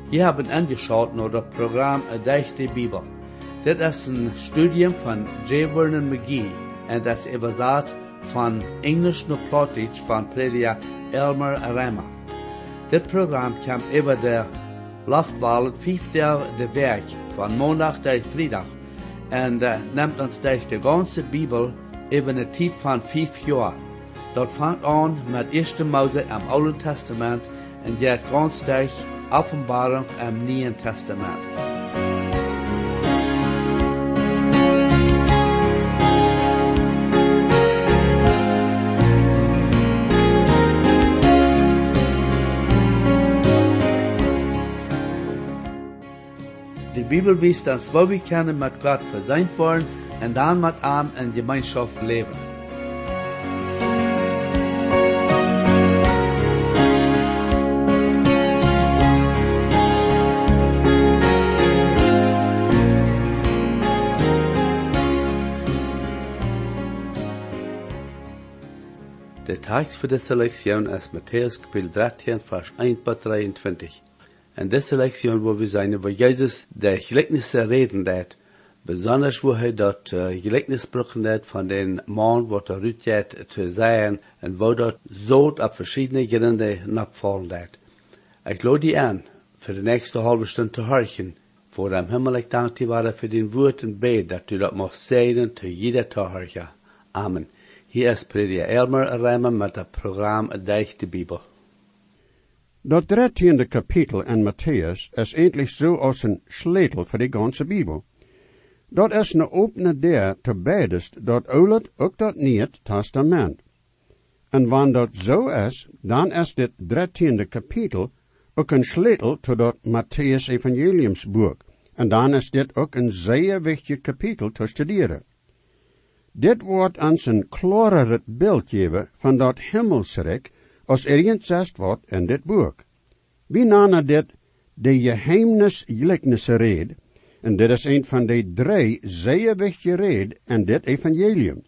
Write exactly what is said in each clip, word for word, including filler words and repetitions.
Wir haben angeschaut nach das Programm Durch die Bibel. Das ist ein Studium von J. Vernon McGee und das übersetzt von Englisch nach Plattdeutsch von Prediger Elmer Rama. Das Programm kam über der Luftwelle fünfmal der Weg, von Montag durch Freitag, und uh, nimmt uns durch die ganze Bibel über eine Zeit von fünf Jahren. Dort fängt an mit erster Mose im Alten Testament und geht ganz durch Offenbarung im Neuen Testament. Die Bibel weist uns, wo wir können mit Gott versöhnt worden und dann mit ihm in Gemeinschaft leben. Der Text für die Selektion ist Matthäus Kapitel dreizehn, Vers eins bis dreiundzwanzig. In dieser Lektion, wo wir sein, wo Jesus der Gleichnisse reden wird, besonders wo er dort uh, Gleichnis sprechen wird von den Mann, wo er rüttet zu sein, und wo dort so auf verschiedene Gründe nachfallen wird. Ich lade dich an, für die nächste halbe Stunde zu horchen. Vor dem Himmel, ich danke dir für den Wort und Bet, dass du das machst sehen, zu jeder Zuhörer. Amen. Hier ist Prediger Elmer Rama mit dem Programm Durch die Bibel. Dat dertiende kapitel in Matthäus is endlich so als een sleutel voor de ganze Bibel. Dat is een opene deur te beides, dat oulet ook dat Nieuwe Testament. En wanneer dat zo is, dan is dit dertiende kapitel ook een sleutel tot dat Matthäus Evangeliumsboek. En dan is dit ook een zeer wichtig kapitel te studeren. Dit wordt ons een klarer beeld geven van dat hemelsrijk, als er gezegd wordt in dit boek. We namen dit de geheimnisgelijknisse red, en dit is een van de drie zeer wichtige red in dit evangelium.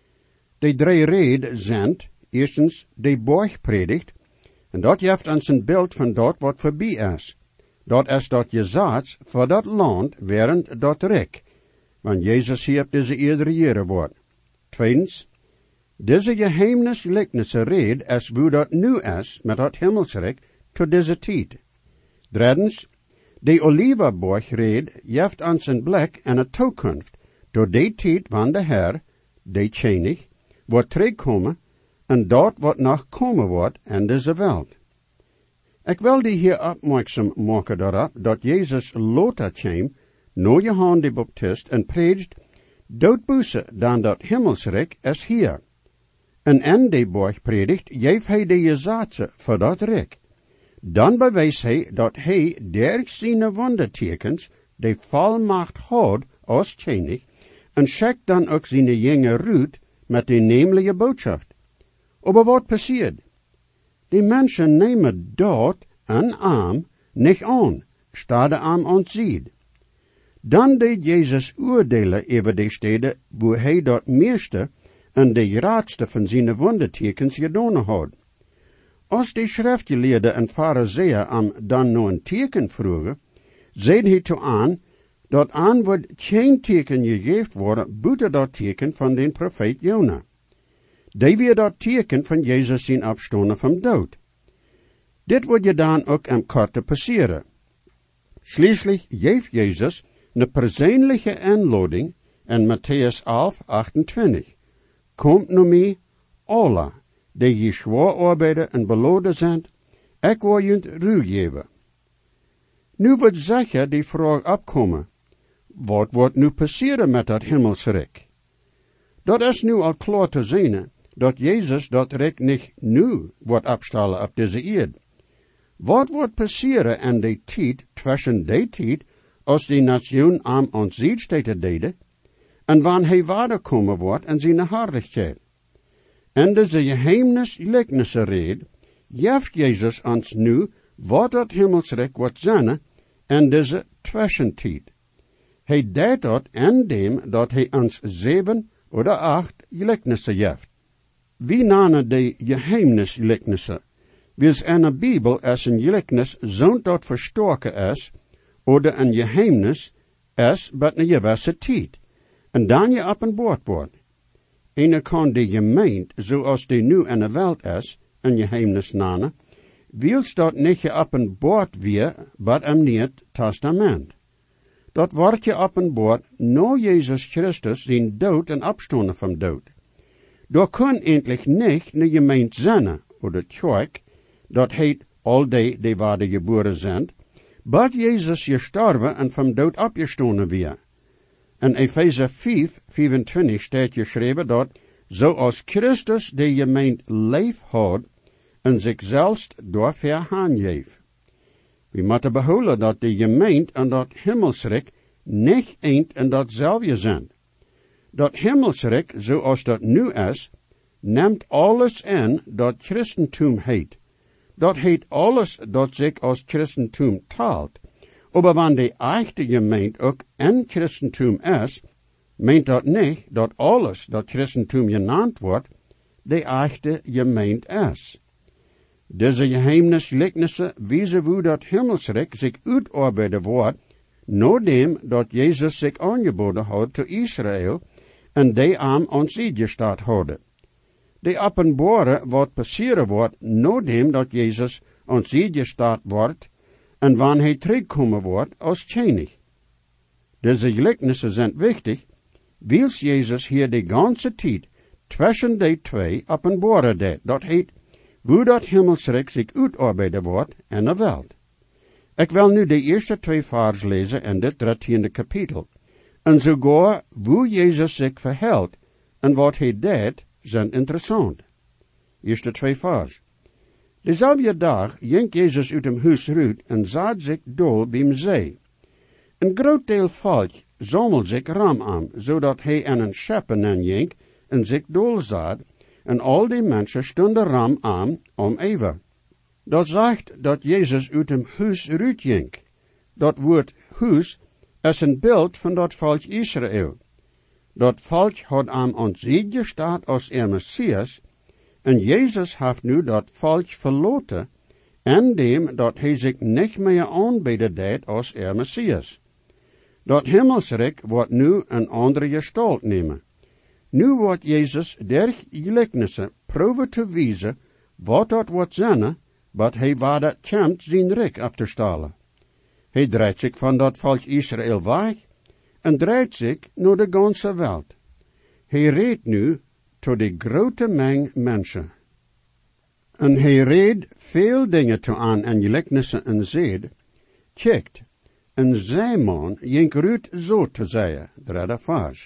De drie red zijn, eerstens de borgpredigt, en dat geeft ons een beeld van dat wat voorbij is. Dat is dat gezaads voor dat land während dat rijk, want Jezus hier op deze eerdere jaren wordt. Tweedens, deze geheimnisgelijknisse red is hoe dat nu is met dat hemelsrijk tot deze tijd. Drittens, de Olivenborgred geeft ons een blik en een toekomst tot die tijd van de Heer, de König, wordt terugkomen en dat wat nog komen wordt in deze wereld. Ik wil die hier opmerkzaam maken daarop dat Jezus later kwam, na Johannes de Baptist en predigt, doodboese dan dat hemelsrijk is hier. En in die borgpredigt geeft hij de gezaatse voor dat rijk. Dan bewijst hij dat hij door zijn wondertekens de volmacht had als König en schickt dan ook zijn jonge Ruth met de nemelijke boodschap. Aber wat passiert? Die mensen nemen dat en arm niet aan, staat de arm ontziet. Dan deed Jezus oordelen over de steden waar hij dat meeste en de raadste van zijn wondertekens gedaan had. Als de schriftgeleerden en fariseeën am dan nog een teken vroegen, zeiden hij toe aan, dat aan wordt geen teken gegeven worden, buiten dat teken van de profeet Jona. Die weer dat teken van Jezus zijn opstonden van dood. Dit wordt je dan ook am korte passeren. Schließlich geeft Jezus een persoonlijke inlading in Matthäus elf, achtentwintig. Komt nu mee, alle, die je zwaar arbeiden en beladen zijn, ik wil je ruw geven. Nu wordt zeker die vraag opkomen, wat wordt nu passeren met dat hemelsrijk? Dat is nu al klaar te zien, dat Jezus dat rijk niet nu wordt opstellen op deze eerd. Wat wordt passeren in die tijd, tussen die tijd, als die nation aan ons zijdsteden deden, en wanneer hij wederkomen wordt in zijn herrlichheid. En deze geheimnisgelijknisse red, geeft Jezus ons nu wat dat hemelsrijk wordt zijn in deze tussentijd. Hij deed dat indem dat hij ons zeven oder acht gelijknissen geeft. Wie namen die geheimnisgelijknissen? Wils een Bibel als een gelijkenis zo'n tot verstoken is, oder een geheimnis is, wat een gewisse tijd, en dan je op een boord wordt. En kan de gemeente, zoals die nu in de wereld is, een geheimnis namen, wils dat niet je op een boord weer, wat im Nieuw Testament. Dat wordt je op een boord, no Jezus Christus zijn dood en opstonden van dood. Daar kan endlich niet een gemeente zijn, oder kerk, dat heet al die, die waar de geboren zijn, but Jezus gestorven en van dood opgestonden weer. In Efeze vijf, vijfentwintig staat geschreven dat, zoals Christus de gemeente leef had, en zichzelf daarvoor aangeeft. We moeten behouden dat de gemeente en dat hemelsrijk niet eend en datzelfde zijn. Dat hemelsrijk, zoals dat nu is, neemt alles in dat Christentum heet. Dat heet alles dat zich als Christentum taalt. Maar wanneer de echte gemeente ook in Christentum is, meent dat niet dat alles dat Christentum genaamd wordt, de echte gemeente is. Deze geheimnisgelijkenissen wijzen hoe dat hemelsrijk zich uitarbeiden wordt, nadat dat Jezus zich aangeboden had te Israël en die aan ons gestaat hadden. De openbare wat passeren wordt, nadat dat Jezus ons gestaat wordt en wanneer hij terugkomen wordt als tjenig. Deze gelijkenissen zijn wichtig, wils Jezus hier de ganze tijd tussen die twee openbare deed. Dat heet, hoe dat hemelsrijk zich uitarbeiden wordt in de wereld. Ik wil nu de eerste twee vers lezen in dit dertiende kapitel. En sogar hoe Jezus zich verhoudt en wat hij deed, zijn interessant. Eerste twee vers. Dezelfde dag ging Jezus uit hem huis uit en zat zich dol bij zee. Een groot deel volk zamelde zich ram aan, zodat hij aan een scheppen en ging en zich dol zat, en al die mensen stonden ram aan om even. Dat zegt dat Jezus uit hem huis uitging. Dat woord huis is een beeld van dat volk Israël. Dat volk had aan ons gestaat als er Messias, en Jezus heeft nu dat volk verloten, indem dat hij zich niet meer aanbeden deed als er Messias. Dat hemelsrijk wordt nu een andere gestalte nemen. Nu wordt Jezus der gelijkenissen proeven te wijzen wat dat wordt zijn, wat hij waar dat komt zijn rijk op te stalen. Hij draait zich van dat volk Israël weg en draait zich naar de ganse wereld. Hij redt nu tot de grote meng mensen. En hij redt veel dingen toe aan en gelijkenissen en zed. Kijkt, een zeeman ging eruit zo te zeggen, derde vers.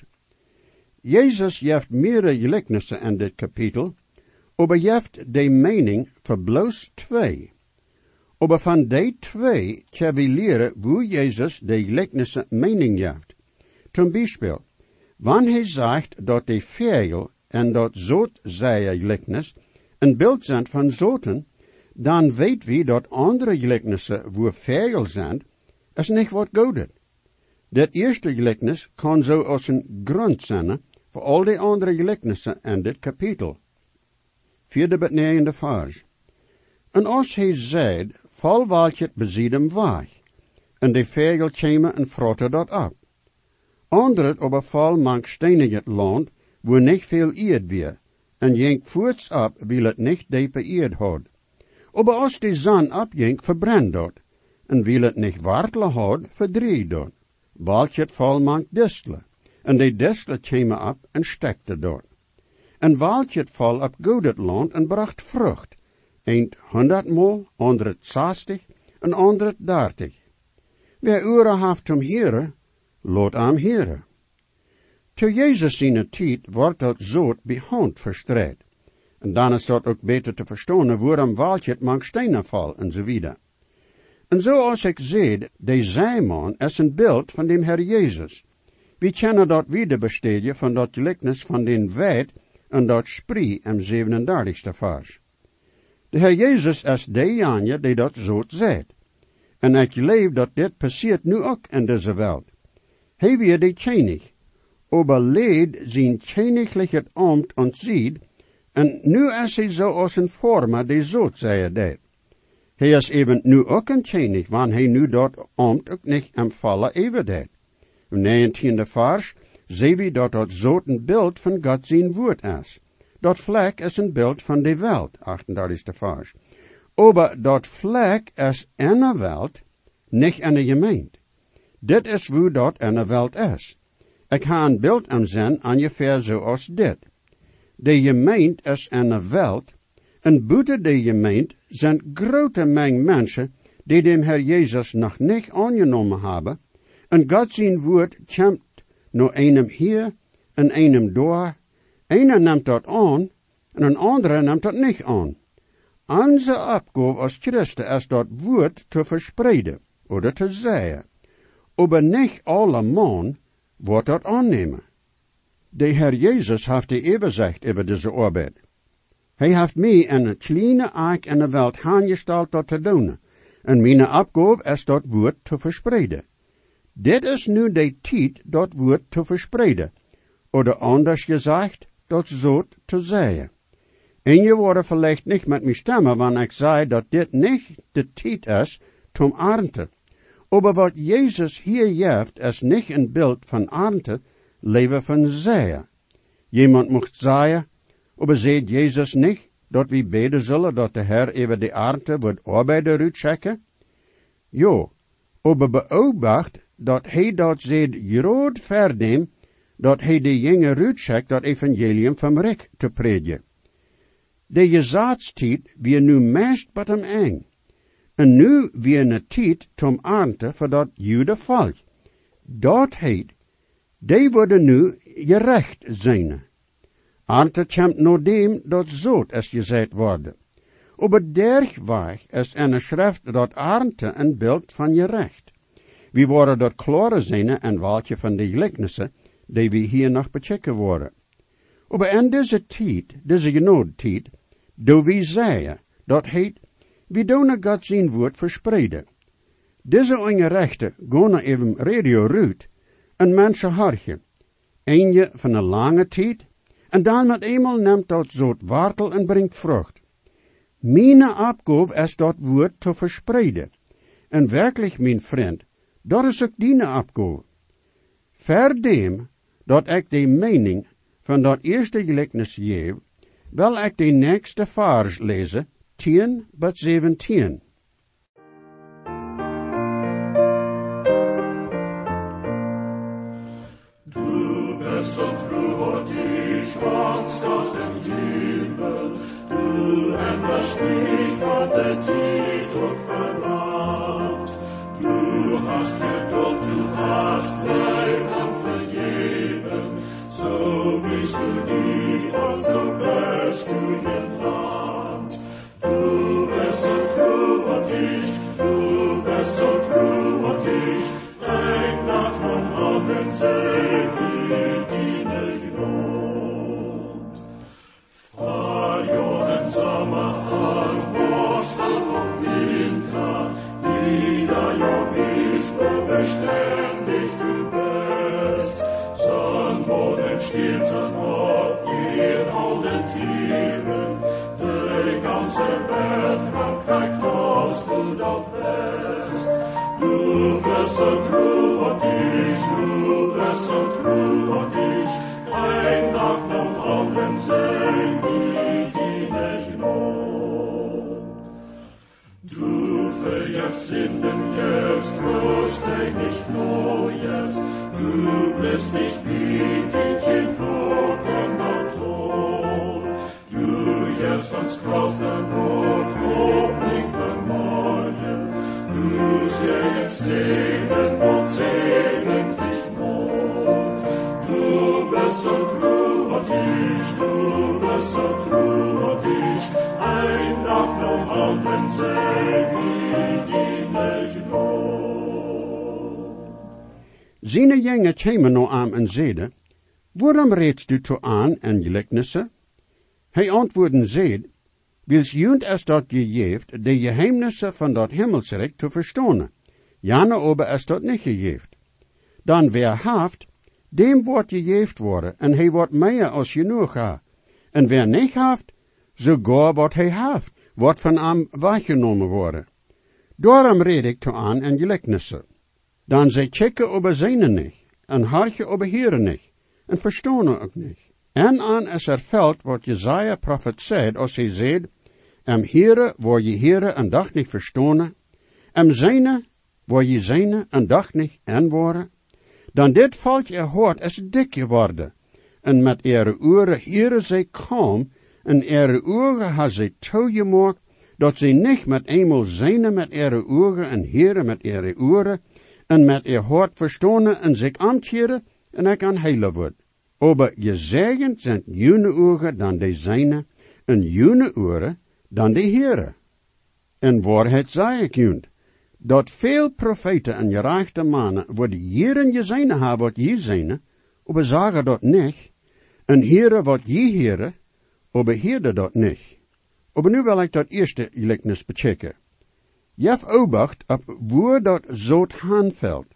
Jezus heeft meerdere gelijkenissen in dit kapitel, maar heeft de mening voor bloos twee. Maar van die twee kunnen we leren hoe Jezus de gelijkenissen mening heeft. Zum Beispiel, wanneer hij zegt dat de vogel en dat zootzeeën gelijkenis een beeld zijn van zoten, dan weet we dat andere gelijkenissen waar vogel zijn, is niet wat godet. Dat eerste gelijkenis kan zo als een grond zijn voor al die andere gelijkenissen in dit kapitel. Vierde bet negende vers. En als hij zei, val wat je het beziet hem weg, en de vogel kwamen en frotte dat op. Anderen aber val mank steinig het land, wo niet veel eerd weer, en jenk voorts op, wil het niet diepe eerd had. Aber als de zon opjenk, verbrennt dat, en wil het niet wartelen had, verdreed dat. Walt het val mank distelen, en de distelen kwamen op en stekte dat. En walt het val op godet land en bracht vrucht, eend honderdmaal, ander het zestig, en ander het dertig. Wie uren heeft om heren, laat hem heren. Te Jezus zijn tijd wordt dat zoot bij hand verstrekt. En dan is dat ook beter te verstaan waarom walt het mank stenen val en zo wieder. En zoals ik zei, de zeeman is een beeld van de Heer Jezus. We kennen dat wiederbesteden van dat gelijkenis van den wijd en dat spree in zevenendertigste vers. De Heer Jezus is de janje die dat zoot zegt. En ik geloof dat dit passiert nu ook in deze wereld. Hij weer de tjenig, overleed zijn tjeniglijk ambt ontziet, en nu is hij zo als een vormer die zoot zei deed. Hij is even nu ook een tjenig, want hij nu dat amt ook niet am volle even deed. Im negentiende vers zien we dat dat zo'n een beeld van God zijn woord is. Dat vlek is een beeld van de wereld, achtendertigste vers. Aber dat vlek is een wereld, niet een gemeente. Dit is hoe dat een wereld is. Ik ga een beeld aan zijn, ongeveer zoals dit. De gemeente is een wereld, en buiten de gemeente zijn grote menge mensen die dem Herr Jezus nog niet aangenomen hebben, en God zijn woord komt naar einem hier en einem daar. Einer neemt dat aan, en een andere neemt dat niet aan. Onze opgave als Christen is dat woord te verspreiden, oder te zeggen. Aber niet alle man wordt dat aannemen. De Herr Jezus heeft de overzicht over deze arbeid. Hij heeft mij een kleine eik in de wereld aangesteld dat te doen, en mijn opgave is dat woord te verspreiden. Dit is nu de tijd dat woord te verspreiden, oder anders gezegd, dat zoet te zeggen. En je wordt vielleicht niet met mij stemmen, wanneer ik zei dat dit niet de tijd is zum ernten. Aber wat Jezus hier geeft, is niet een beeld van ernten, leven van zaaien. Jemand mocht zaaien, aber zegt Jezus niet dat we beden zullen dat de Heer even de ernte wordt arbeider uitchecken? Jo, aber beobacht dat hij dat zegt groot verdem, dat hij de jonge uitcheckt dat evangelium van Rijk te prediken. De gezaadstijd weer nu meest bij hem eng. En nu weer een tijd tom ernte voor dat jude volk. Dat heet, die worden nu gerecht zijn. Ernte komt naar dem dat zoot is gezet worden. Aber dergweg is in de schrift dat ernte een beeld van gerecht. We worden dat klare zijn en welke van de gelijkenissen die we hier nog bechecken worden. Aber in deze tijd, deze genodetijd, do we zeggen, dat heet, we doen God zijn woord verspreiden. Deze ongerechten gaan even radio ruut en mensen hartje. Eén van een lange tijd, en dan met eenmaal neemt dat zo't wortel en brengt vrucht. Mijn opgave is dat woord te verspreiden. En werkelijk, mijn vriend, dat is ook die opgave. Verdem dat ik de mening van dat eerste gelijkenis geef, wil ik de nächste vers lezen, tien tot zeventien. Du bist und fruchtig, wannst aus dem Himmel, du änderst nicht, was der Titel verlangt. Du hast Geduld, du hast Leib und vergeben, so bist du die, und so bist du genannt. Du bist so fruchtig, du bist so fruchtig, dein Nach und Augen seh, wie diene lohnt. Fahrjonen Sommer an, Ostern und Winter, jeder Jahr wisst, wo beständig du bist. Sonn, Mond, Stern, Sonn, Ort, in allen Tieren, die ganze Welt, Frankreich, hast du dort west. Du bist so fruchtig, du bist so fruchtig, ein nach dem anderen sehen, wie die lohnt. Du verjährst in den Jährst, bloß dich nicht neues, du bist nicht wie die Kindlocken am Ton. Du jährst ans Kraft der Not, Loblick vermoyen, du sägst Segen und segnentlich Mond. Du bist so fruchtig, du bist so fruchtig, ein nach dem anderen seh, wie die lohnt. Zijn jonge kwamen nou aan en zeiden, waarom redst du to aan en gelijkenissen? Hij antwoordde zeid, wils junt is dat gegeeft, de geheimnissen van dat hemelsrijk te verstaan. Jana ober is dat niet gegeeft. Dan wer haft, dem wordt gegeeft worden, en hij wordt meer als genoeg ha. En wer niet haft, sogar wat hij haft, wat van hem weggenomen worden. Daarom red ik toe aan en gelijkenissen. Dan zij checken over zijnen niet, en hartje over heren niet, en verstaan ook niet. En aan is er veld wat Jesaja profet zei, als hij zei, em heren, waar je heren een dag niet verstaan, em zijne, waar je zijne een dag niet en worden, dan dit valt je hoort is dik geworden, en met ere oren heren zij kwam, en ere ogen had zij toegemaakt, dat zij niet met eenmaal zijne met ere ogen en heren met ere oren, en met ihr hart verstaan en zich aankeren, en ik aan heilen word. Aber gezegend zijn jene ogen dan de zijne, en jene oren dan de heren. En waarheid zei ik junt, dat veel profeten en gerechte mannen, wat jeren je zijne hebben wat je zijne, aber zeggen dat niet, en heren wat je heren, aber heerde dat niet. Aber nu wil ik dat eerste gelijkenis bechecken. Jef obacht op waar dat zout aanvalt.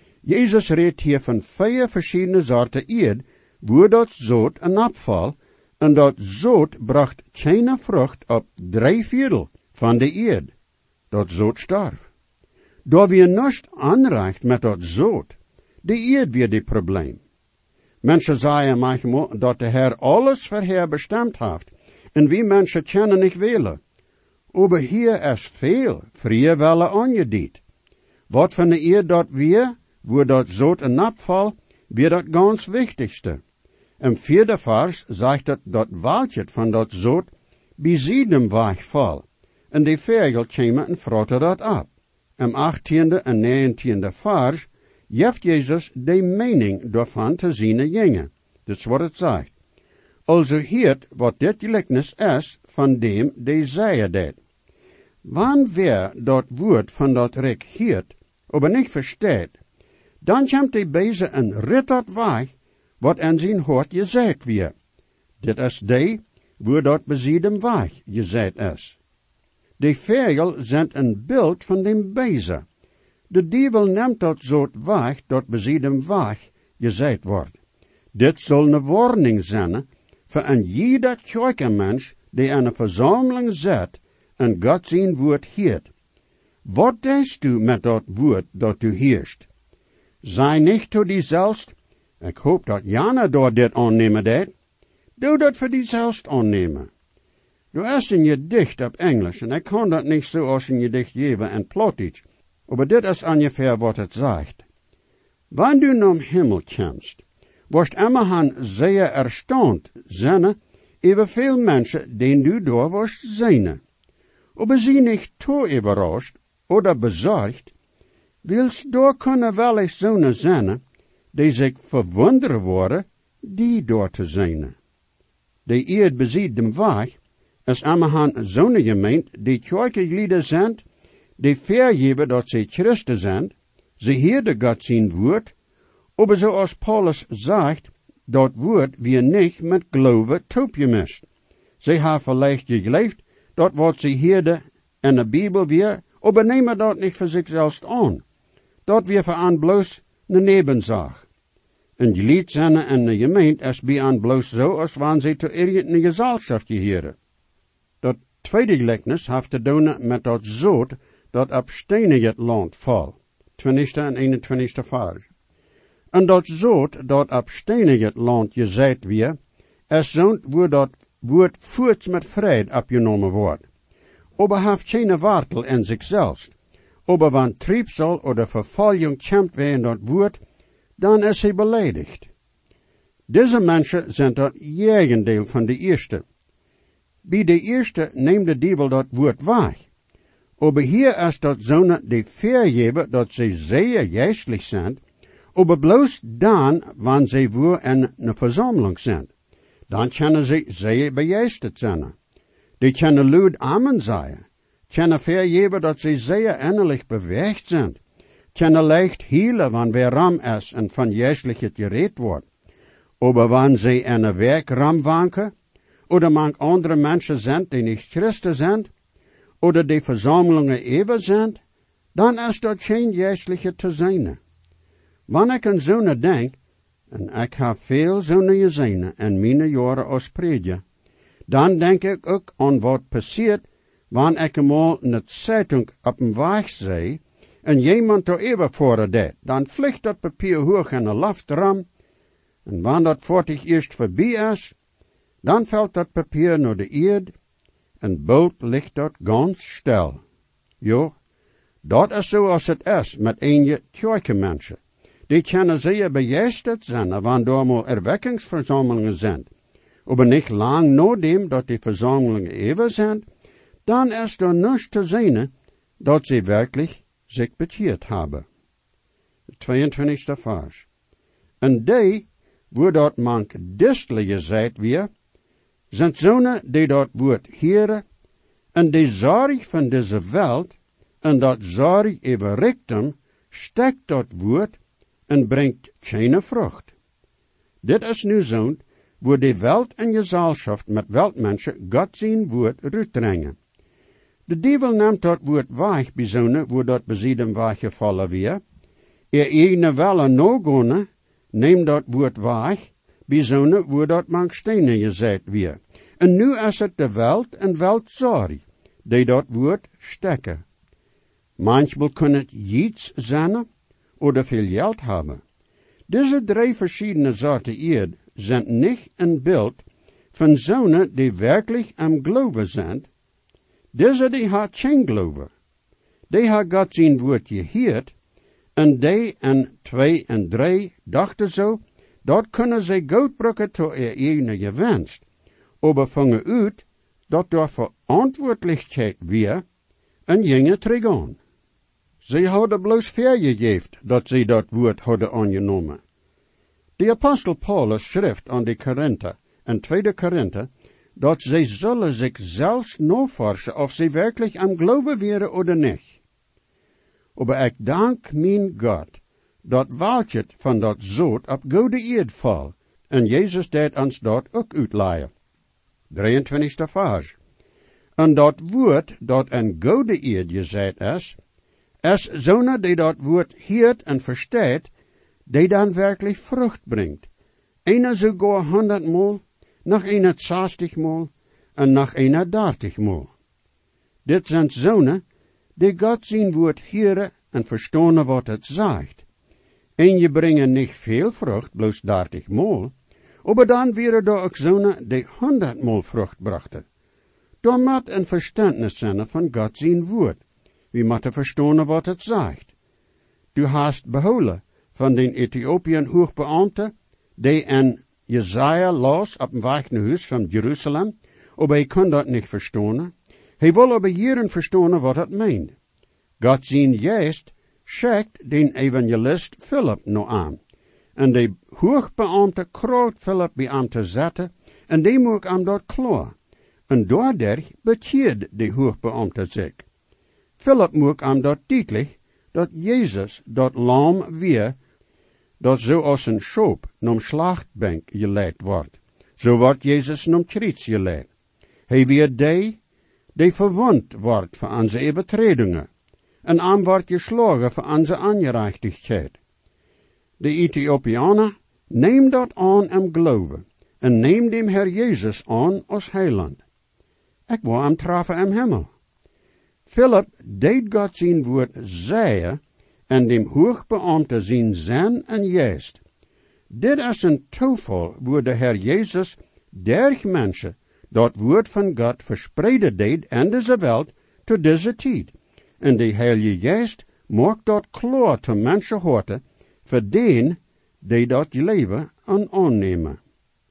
Jezus redt hier van vier verschillende soorten eerd, waar dat zout een afval, en dat zout bracht geen vrucht op drie vierdel van de eerd. Dat zout starf. Door wie niets aanreicht met dat zout, de eerd weer die probleem. Mensen zeggen manchmal dat de Heer alles voor haar bestemd heeft, en wie mensen kennen niet willen. Aber hier is veel, vrije welle aangediend. Wat van de eer dat weer, wo dat zout een afval, weer dat ganz wichtigste. Im vierde vers zegt dat dat waaltje van dat zout bij ziedem wegval, en de vogel komen en frotten dat op. Im achttiende en negentiende vers geeft Jezus de mening daarvan te zien jongen. Dat is wat het zegt. Also hiert wat dit gelijkenis is van dem die zei dat. Wanneer dat woord van dat rek hiert, aber niet versteht, dan komt hij bezig en rit dat weg, wat aan zijn hart gezegd weer. Dit is de, waar dat beziedem weg gezegd is. De vogel zendt een beeld van dem bezig. De duivel neemt dat soort weg, dat beziedem weg gezegd wordt. Dit zal een warning zijn, voor een jeder kerkenmens die aan een verzameling zit, en God zijn woord heert. Wat deed u met dat woord dat u heerst? Zij niet to diezelfst, ik hoop dat Jana door dit aannemen deed. Doe dat voor diezelfst aannemen. Du is in je dicht op Engels, en ik kan dat niet zo als in je dicht geven en Plottisch, maar dit is ongeveer wat het zegt. Wanneer du naar Himmel komst, worst immerhan zeer erstaunt zijn, over veel mensen, die du door worst zijn. Aber sie nicht to überrascht oder besorgt, wilst door kunnen wel eens zonen zijn, die zich verwonderen worden, die door te zijn. De eerd beziet dem weg, is ammerhan zonen gemeend, die kerkelieden zijn, die vergeven dat zij Christen zijn, ze heerde God zijn woord, aber zoals Paulus zegt, dat woord weer niet met geloven toepgemist. Zij hebben vielleicht geleefd, dat wat ze heerde in de Bijbel weer, aber nemen dat niet voor zichzelf aan. Dat weer voor aan bloos een nebenzaak. En je lied zijn in de gemeente is bij aan bloos zo, als wanneer ze te irgendeine gezelschap geheren. Dat tweede gelijkenis heeft te doen met dat zout dat op stenen land valt. twintigste en eenentwintigste vers. En dat zout dat op stenen land gezet weer, is zo'n waar dat woord voorts met vrede opgenomen wordt. Aber heeft geen wortel in zichzelf. Aber wanneer triebsel oder vervolging komt weer in dat woord, dan is hij beledigd. Deze mensen zijn dat jegendeel van de eerste. Bij de eerste neemt de duivel dat woord weg. Aber hier is dat zo'n die vergeven dat ze zeer geestelijk zijn, aber bloos dan wanneer ze weer in een verzameling zijn. Dan kunnen ze zeer begeisterd zijn. Die kunnen luid amen zeggen. Kunnen vergeven dat ze zeer innerlijk beweegt zijn. Kunnen leicht healen wanneer ram is en van geestelijkheid gereed wordt. Aber wanneer ze in een werk ram wanken, oder manch andere mensen zijn die niet Christen zijn, oder die verzamelingen even zijn, dan is dat geen geestelijke te zijn. Wanneer ik aan zo'n denk, en ik heb veel zo'n gezien in mijn jaren als prediker, dan denk ik ook aan wat passiert wanneer ik eenmaal in de Zeitung op een weg zei, en iemand daar even voor dat, dan vliegt dat papier hoog in de lucht ram, en wanneer dat voortig eerst voorbij is, dan valt dat papier naar de aarde, en bald ligt dat ganz stil. Jo, dat is zoals het is met eenje kerkenmensen. Die kunnen zeer begeisterd zijn wanneer er mal erwekkingsverzamelingen zijn. Maar niet lang nadem dat die verzamelingen even zijn, dan is er niets te zien dat ze werkelijk zich bekeerd hebben. tweeëntwintigste vers. En die, wo dat mank distlige zijt weer, zijn zonen die dat woord heren, en die zorg van deze welt, en dat zorg over rikdom, stekt dat woord, en brengt geen vrucht. Dit is nu zo'n, wo die welt en gezelschap met weltmensen God zijn woord uitdringen. De duivel neemt dat woord weg bij zonen, wo dat beziden weggevallen weer. Er eigen welle nogone, neemt dat woord weg, bij zonen, wo dat mank stenen gezet weer. En nu is het de welt en weltzorg, die dat woord stekken. Manchmal kan het iets zijn, oder veel geld hebben. Deze drie verschillende soorten eerd zijn niet een beeld van zonen die werkelijk am geloven zijn. Deze die had geen geloven. Die had God zijn woord gehoord, en die en twee en drie dachten zo, dat kunnen ze goed brukken tot er eigen gewenst. Maar vangen uit, dat door verantwoordelijkheid weer, en gingen terug aan. Ze hadden bloos vergegeven dat ze dat woord hadden aangenomen. De apostel Paulus schrift aan de Korinther, en tweede Korinther, dat zij zullen zich zelfs navorschen of ze werkelijk am geloven wären oder niet. Maar ik dank mijn God, dat weltje van dat zoot op goede eerd val, en Jezus deed ons dat ook uitleiden. drieëntwintigste vers. En dat woord dat een goede eerd gezet is, is zonen die dat woord heert en verstaat, die dan werkelijk vrucht brengt. Einer sogar honderdmaal, nog einer zestigmaal, en nog einer dertigmaal. Dit zijn zonen, die God zijn woord heren en verstaan wat het zegt. En je brengen niet veel vrucht, bloos dertigmaal, maar dan weer er ook zonen die honderdmaal vrucht brachten. Daar moet een verstandnis zijn van God zijn woord. We moeten verstaan wat het zegt. Du hast behouden van den Ethiopiën hoogbeambte, die in Jesaja las op een weg naar huis van Jeruzalem, maar hij kon dat niet verstaan. Hij wil aber hierin verstaan wat het meent. God zijn geest schickt den evangelist Philip nog aan. En de hoogbeambte kruidt Philip bij hem te zetten, en die moet hem dat klaar. En daardoor bekeert de hoogbeambte zich. Philip moet hem dat duidelijk, dat Jezus dat lam weer, dat zo als een schoop nom slachtbank geleid wordt. Zo wordt Jezus nom kriets geleid. Hij weer die, die verwond wordt voor onze overtredingen. En aan wordt geslagen voor onze ongerechtigheid. De Ethiopianer neemt dat aan en geloven. En neemt dem Herr Jezus aan als heiland. Ik wil hem treffen in hemel. Philip deed God zijn woord zeggen, en dem hoogbeambte zijn zin en geest. Dit is een toeval, waar de Herr Jezus derg mensen dat woord van God verspreiden deed in deze wereld tot deze tijd. En de Heilige Geest maakt dat klaar te mensen horten, voor den die dat leven en aannemen.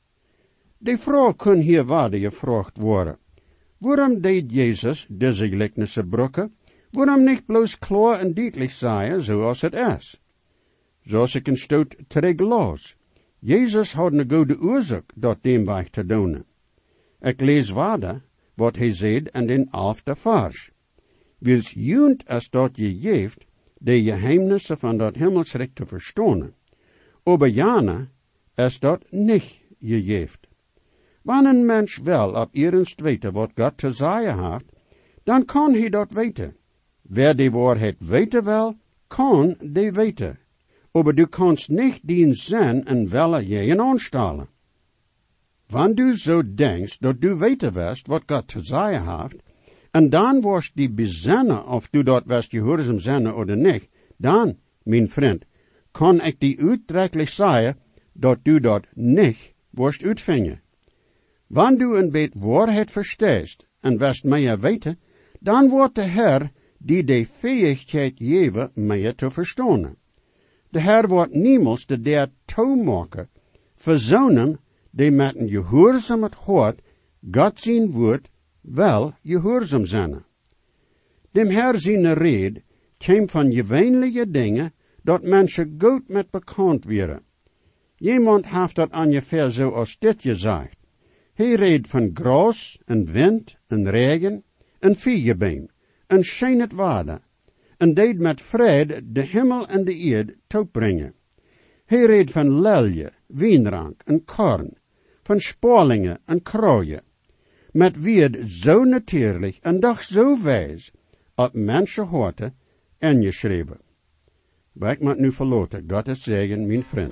De vraag kan hier waarde gevraagd worden. Waarom deed Jezus deze gelijkenissen brukken? Waarom niet bloos klaar en duidelijk zeggen zoals het is? Zoals ik een stoot terug las. Jezus had een goede oorzaak dat dem weg te doen. Ik lees waarde wat hij zei in den elfde vers. Wils junt is dat je geeft, de geheimnissen van dat hemelsrijk te verstaan. Aber jana is dat niet je geeft. Wanneer een mens wel op ernst weten wat God te zeggen heeft, dan kan hij dat weten. Wer die waarheid weten wil, kan die weten. Aber du kannst niet die zin en welle je aanstellen. Wanneer du zo denkst dat du weten wirst wat God te zeggen heeft, En dan was die bezinnen of du dat was gehoorzaam zijn oder niet. Dan, mijn vriend, kan ik die uitdrukkelijk zeggen dat du dat niet worst uitvingen. Wanneer du een beetje waarheid verstehst en west meer weten, dan wordt de Heer die de fähigheid geven meer te verstaan. De Heer wordt niemals de der touwmaker, verzonen die met een gehoorzaam het hart God zijn woord wel gehoorzaam zijn. Dem Heer zijn red kwam van gewöhnliche dingen dat mensen goed met bekend werden. Iemand heeft dat ongeveer zo als dit gezegd. Hij reed van gras en wind en regen en viegenbeem en scheen het water en deed met vrede de hemel en de eerd toebrengen. Hij reed van lelje, wijnrank en korn, van spalingen en krooien, met weerd zo natuurlijk en doch zo wijs, op mensenharten en geschreven. Maar ik moet nu verlaten, God is zegen, mijn vriend.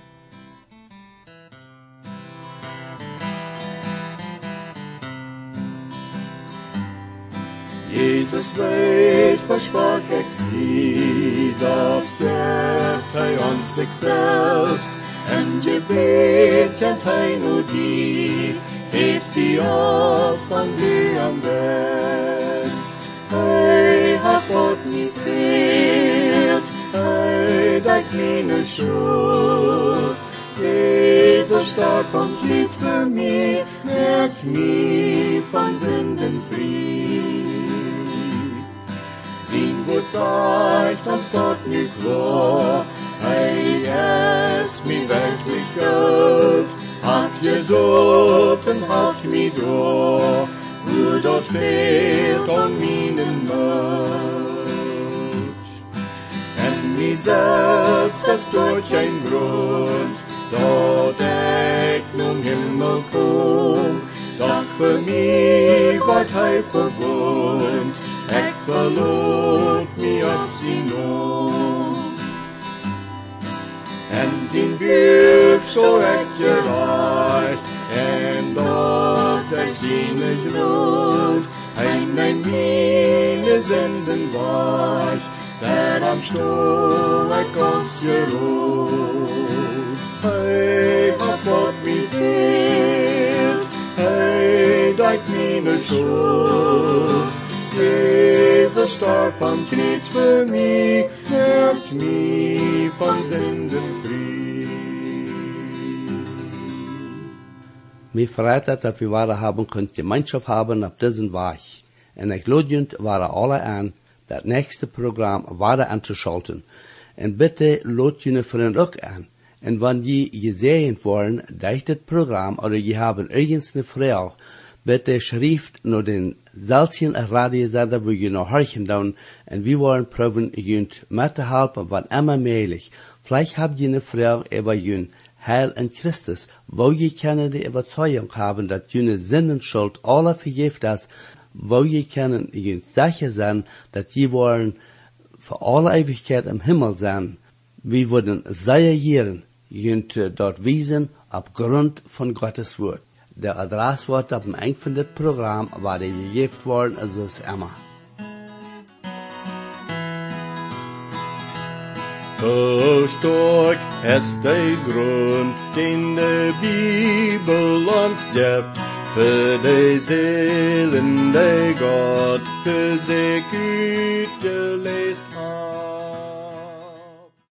Jesus weet, versprach ik zie, dat geeft hij ons zichzelf, en je weet, kent hij nu die, heeft die op van die am best. Hij hat God niet veert, hij dekt mijn schuld. Jezus starb van Krieg für mich, merkt mich van Sünden frei. Sein Wort zeigt uns dort nicht klar, hey, ist mir wirklich gut. Hab Geduld und hab mich da, wo dort fehlt an meinen Mut. En mir selbst, das dort kein Grund, dat ik nun Himmel kom, doch für mich ward hij verwoond, ik verloot mich op zijn oom. En zijn buik zo ik gereicht, en dat er zijn gloed, hij mijn meine zenden weich, der am Stuhl ik ons geruht. Hey, hat Gott mich geehrt, hey, dekt meine Schuld. Jesus starb am Kreuz für mich, macht mich von Sünden frei. Mir freut es, dass wir Ware haben können, Gemeinschaft haben auf diesen Weg. Und ich lade uns Ware alle an, das nächste Programm Ware anzuschalten. Und bitte lade Ihre Freunde auch an. Und wenn die gesehen wollen, durch das Programm oder die haben irgendeine Frage, bitte schreibt nur den selben Radiosender, wo ihr noch horchen dann, und wir wollen probieren, ihnen mitzuhelfen, wann immer möglich. Vielleicht habt ihr eine Frage über ihren Heil in Christus, wo ihr können die Überzeugung haben, dass ihre Sinnenschuld alle vergibt ist, wo ihr können ihnen sicher sein, dass ihr wollen für alle Ewigkeit im Himmel sein. Wir würden sehr gern jünt dort wiesen, aufgrund von Gottes Wort. Der Adresswort auf dem Ende von dem Programm war der gegeben worden, also ist immer. So stark ist der Grund, den die Bibel uns gibt, für die Seelen, die Gott für sich ausgelesen hat.